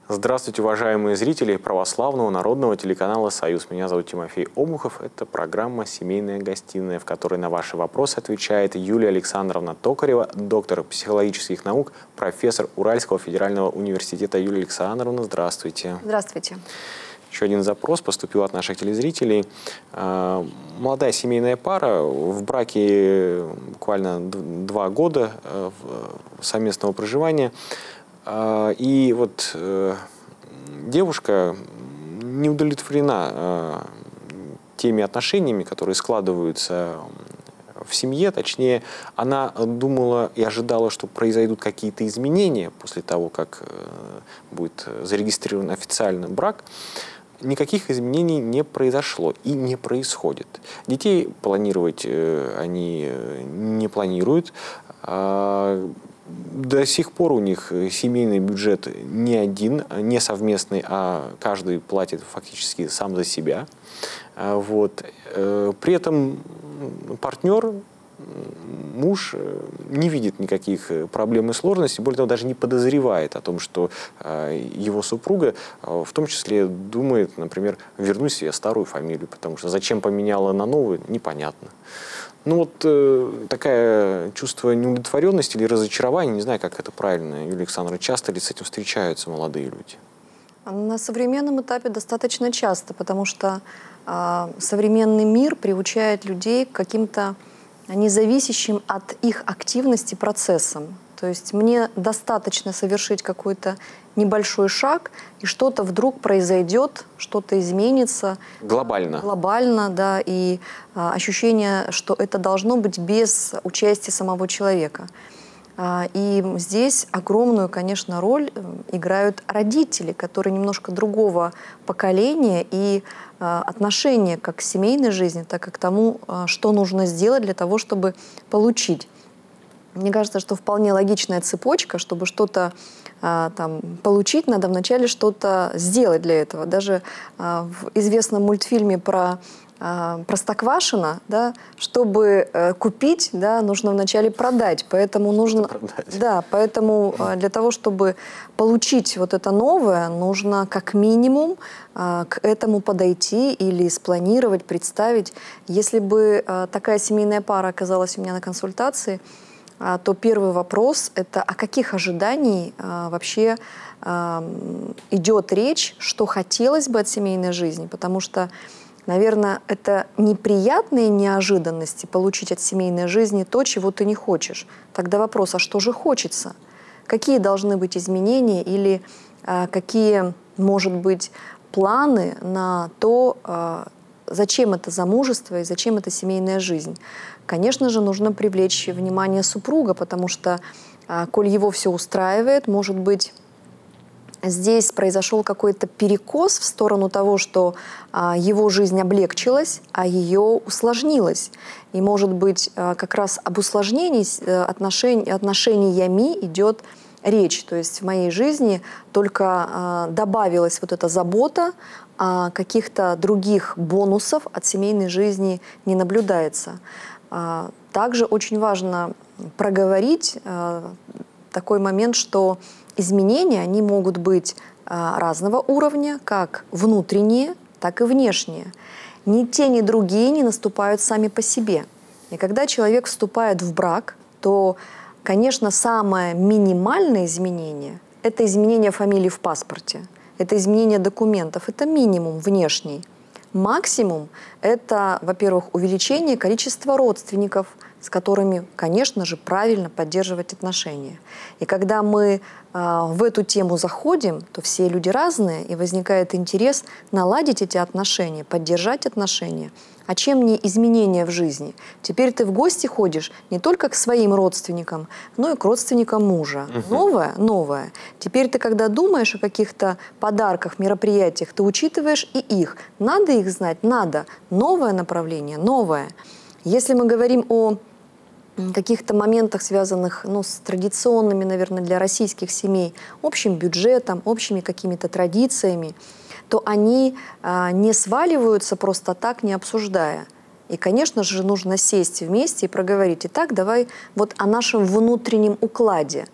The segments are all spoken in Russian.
Здравствуйте, уважаемые зрители православного народного телеканала «Союз». Меня зовут Тимофей Обухов. Это программа «Семейная гостиная», в которой на ваши вопросы отвечает Юлия Александровна Токарева, доктор психологических наук, профессор Уральского федерального университета. Юлия Александровна, здравствуйте. Здравствуйте. Еще один запрос поступил от наших телезрителей. Молодая семейная пара в браке буквально 2 года совместного проживания. И вот девушка не удовлетворена теми отношениями, которые складываются в семье. Точнее, она думала и ожидала, что произойдут какие-то изменения после того, как будет зарегистрирован официально брак. Никаких изменений не произошло и не происходит. Детей планировать они не планируют. До сих пор у них семейный бюджет не один, не совместный, а каждый платит фактически сам за себя. Вот. При этом партнер, муж, не видит никаких проблем и сложностей, более того, даже не подозревает о том, что его супруга в том числе думает, например, вернуть себе старую фамилию, потому что зачем поменяла на новую, непонятно. Ну вот такое чувство неудовлетворенности или разочарования, не знаю, как это правильно, Юлия Александровна, часто ли с этим встречаются молодые люди? На современном этапе достаточно часто, потому что современный мир приучает людей к каким-то независящим от их активности процессам. То есть мне достаточно совершить какой-то небольшой шаг, и что-то вдруг произойдет, что-то изменится. Глобально. Глобально, да, и ощущение, что это должно быть без участия самого человека. И здесь огромную, конечно, роль играют родители, которые немножко другого поколения и отношения как к семейной жизни, так и к тому, что нужно сделать для того, чтобы получить. Мне кажется, что вполне логичная цепочка, чтобы что-то получить, надо вначале что-то сделать для этого. Даже в известном мультфильме про Простоквашино, да, чтобы купить, да, нужно вначале продать. Поэтому нужно, да, поэтому для того, чтобы получить вот это новое, нужно как минимум к этому подойти или спланировать, представить. Если бы такая семейная пара оказалась у меня на консультации, то первый вопрос – это о каких ожиданиях вообще идет речь, что хотелось бы от семейной жизни, потому что, наверное, это неприятные неожиданности получить от семейной жизни то, чего ты не хочешь. Тогда вопрос, а что же хочется? Какие должны быть изменения или какие, может быть, планы на то, зачем это замужество и зачем эта семейная жизнь? Конечно же, нужно привлечь внимание супруга, потому что, коль его все устраивает, может быть, здесь произошел какой-то перекос в сторону того, что его жизнь облегчилась, а ее усложнилась. И, может быть, как раз об усложнении отношениями идет речь. То есть в моей жизни только добавилась вот эта забота, а каких-то других бонусов от семейной жизни не наблюдается. Также очень важно проговорить такой момент, что изменения, они могут быть разного уровня, как внутренние, так и внешние. Ни те, ни другие не наступают сами по себе. И когда человек вступает в брак, то, конечно, самое минимальное изменение – это изменение фамилии в паспорте, это изменение документов, это минимум внешний. Максимум – это, во-первых, увеличение количества родственников, с которыми, конечно же, правильно поддерживать отношения. И когда мы в эту тему заходим, то все люди разные, и возникает интерес наладить эти отношения, поддержать отношения. А чем не изменения в жизни? Теперь ты в гости ходишь не только к своим родственникам, но и к родственникам мужа. Новое. Теперь ты, когда думаешь о каких-то подарках, мероприятиях, ты учитываешь и их. Надо их знать? Надо. Новое направление, новое. Если мы говорим о каких-то моментах, связанных с традиционными, наверное, для российских семей, общим бюджетом, общими какими-то традициями, то они не сваливаются просто так, не обсуждая. И, конечно же, нужно сесть вместе и проговорить. Итак, давай вот о нашем внутреннем укладе.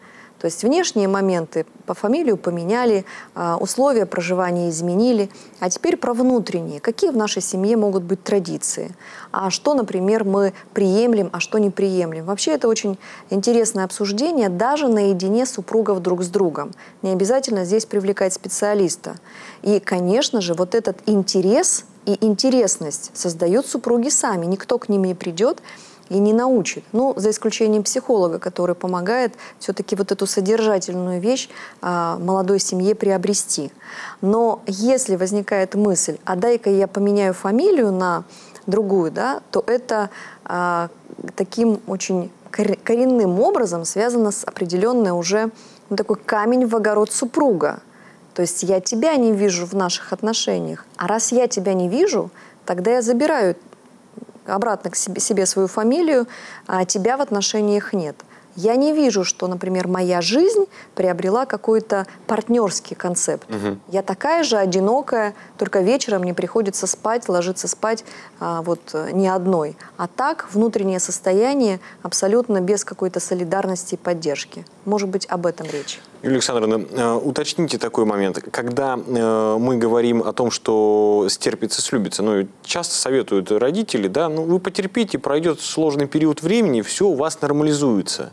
То есть внешние моменты, по фамилию поменяли, условия проживания изменили. А теперь про внутренние. Какие в нашей семье могут быть традиции? А что, например, мы приемлем, а что не приемлем? Вообще это очень интересное обсуждение даже наедине супругов друг с другом. Не обязательно здесь привлекать специалиста. И, конечно же, вот этот интерес и интересность создают супруги сами. Никто к ним не придет и не научит. Ну, за исключением психолога, который помогает все-таки вот эту содержательную вещь молодой семье приобрести. Но если возникает мысль, а дай-ка я поменяю фамилию на другую, да, то это таким очень коренным образом связано с определенной уже такой камень в огород супруга. То есть я тебя не вижу в наших отношениях, а раз я тебя не вижу, тогда я забираю обратно к себе свою фамилию, а тебя в отношениях нет. Я не вижу, что, например, моя жизнь приобрела какой-то партнерский концепт. Я такая же одинокая, только вечером мне приходится спать, ложиться спать не одной. А так внутреннее состояние абсолютно без какой-то солидарности и поддержки. Может быть, об этом речь. Юлия Александровна, уточните такой момент. Когда мы говорим о том, что стерпится, слюбится, часто советуют родители, да, вы потерпите, пройдет сложный период времени, все у вас нормализуется.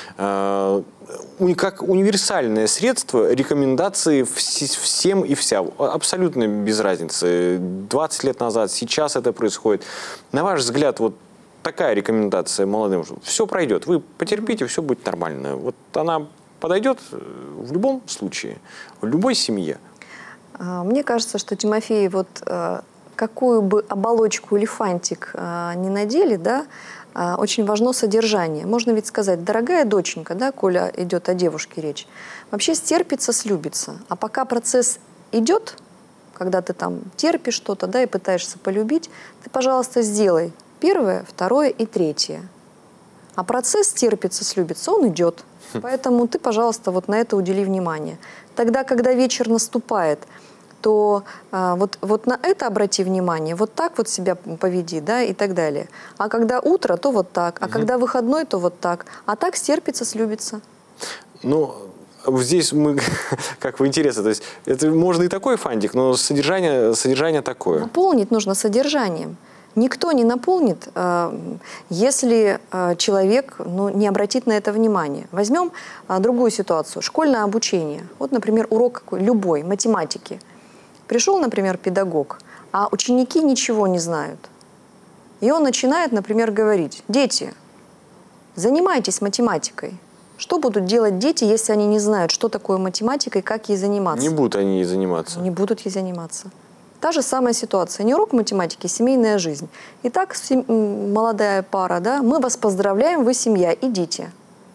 Как универсальное средство рекомендации всем и вся. Абсолютно без разницы. 20 лет назад, сейчас это происходит. На ваш взгляд, вот такая рекомендация молодым, все пройдет, вы потерпите, все будет нормально. Вот она подойдет в любом случае, в любой семье. Мне кажется, что Тимофей, какую бы оболочку или фантик не надели, да, очень важно содержание. Можно ведь сказать, дорогая доченька, да, коля идет о девушке речь, вообще стерпится, слюбится. А пока процесс идет, когда ты там терпишь что-то, да, и пытаешься полюбить, ты, пожалуйста, сделай первое, второе и третье. А процесс терпится, слюбится, он идет. Поэтому ты, пожалуйста, на это удели внимание. Тогда, когда вечер наступает, то вот на это обрати внимание, вот так вот себя поведи, да, и так далее. А когда утро, то вот так, а когда выходной, то вот так. А так стерпится, слюбится. Здесь как вы интересно, то есть это можно и такой фантик, но содержание такое. Наполнить нужно содержанием. Никто не наполнит, если человек не обратит на это внимание. Возьмем другую ситуацию. Школьное обучение. Вот, например, урок любой, математики. Пришел, например, педагог, а ученики ничего не знают. И он начинает, например, говорить: дети, занимайтесь математикой. Что будут делать дети, если они не знают, что такое математика и как ей заниматься? Не будут они ей заниматься. Не будут ей заниматься. Та же самая ситуация. Не урок математики, семейная жизнь. Итак, молодая пара, да, мы вас поздравляем, вы семья, идите.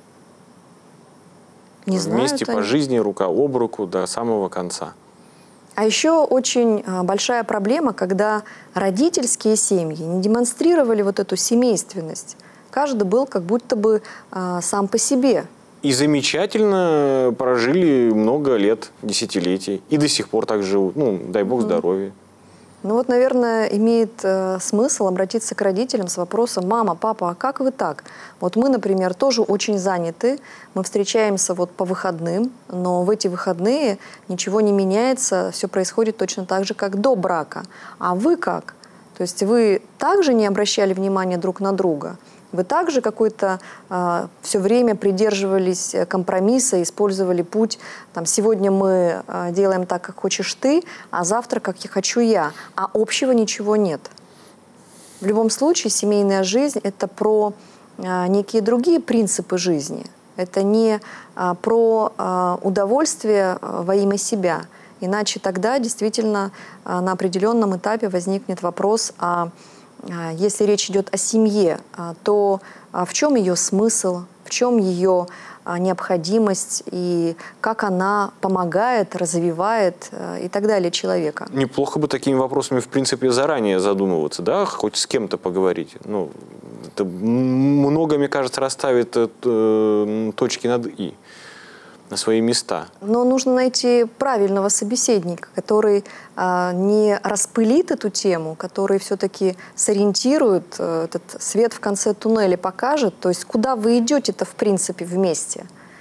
Не Вместе по жизни, рука об руку до самого конца. А еще очень большая проблема, когда родительские семьи не демонстрировали вот эту семейственность. Каждый был как будто бы сам по себе. И замечательно прожили много лет, десятилетий. И до сих пор так живут. Дай бог здоровья. Наверное, имеет смысл обратиться к родителям с вопросом: мама, папа, а как вы так? Вот мы, например, тоже очень заняты, мы встречаемся по выходным, но в эти выходные ничего не меняется, все происходит точно так же, как до брака. А вы как? То есть вы также не обращали внимания друг на друга? Вы также все время придерживались компромисса, использовали путь, сегодня мы делаем так, как хочешь ты, а завтра, как я хочу я, а общего ничего нет. В любом случае, семейная жизнь – это про некие другие принципы жизни. Это не про удовольствие во имя себя. Иначе тогда действительно на определенном этапе возникнет вопрос: если речь идет о семье, то в чем ее смысл, в чем ее необходимость и как она помогает, развивает и так далее человека. Неплохо бы такими вопросами, в принципе, заранее задумываться, да, хоть с кем-то поговорить. Это много, мне кажется, расставит точки над «и» на свои места. Но нужно найти правильного собеседника, который не распылит эту тему, который все-таки сориентирует, этот свет в конце туннеля покажет, то есть куда вы идете-то в принципе вместе.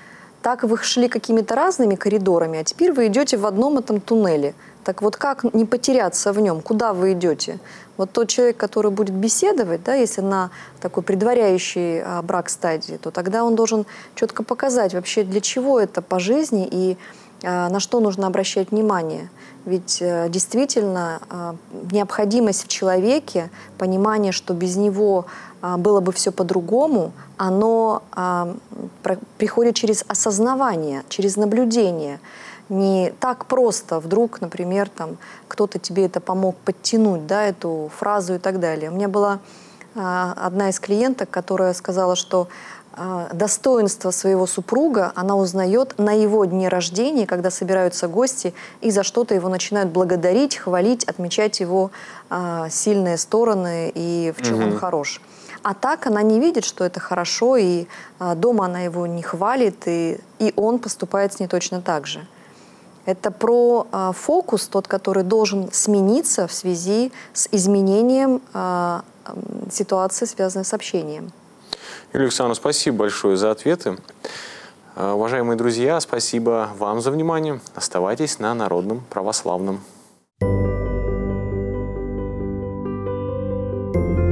так вы шли какими-то разными коридорами, а теперь вы идете в одном этом туннеле. Так вот как не потеряться в нем? Куда вы идете? Вот тот человек, который будет беседовать, да, если на такой предваряющей брак стадии, то тогда он должен четко показать вообще, для чего это по жизни и на что нужно обращать внимание. Ведь действительно необходимость в человеке, понимание, что без него было бы все по-другому, оно приходит через осознавание, через наблюдение. Не так просто вдруг, например, там, кто-то тебе это помог подтянуть, да, эту фразу и так далее. У меня была одна из клиенток, которая сказала, что достоинство своего супруга она узнает на его дне рождения, когда собираются гости и за что-то его начинают благодарить, хвалить, отмечать его сильные стороны и в чем он хорош. А так она не видит, что это хорошо, и дома она его не хвалит, и он поступает с ней точно так же. Это про фокус, тот, который должен смениться в связи с изменением ситуации, связанной с общением. Юлия Александровна, спасибо большое за ответы. Уважаемые друзья, спасибо вам за внимание. Оставайтесь на Народном православном.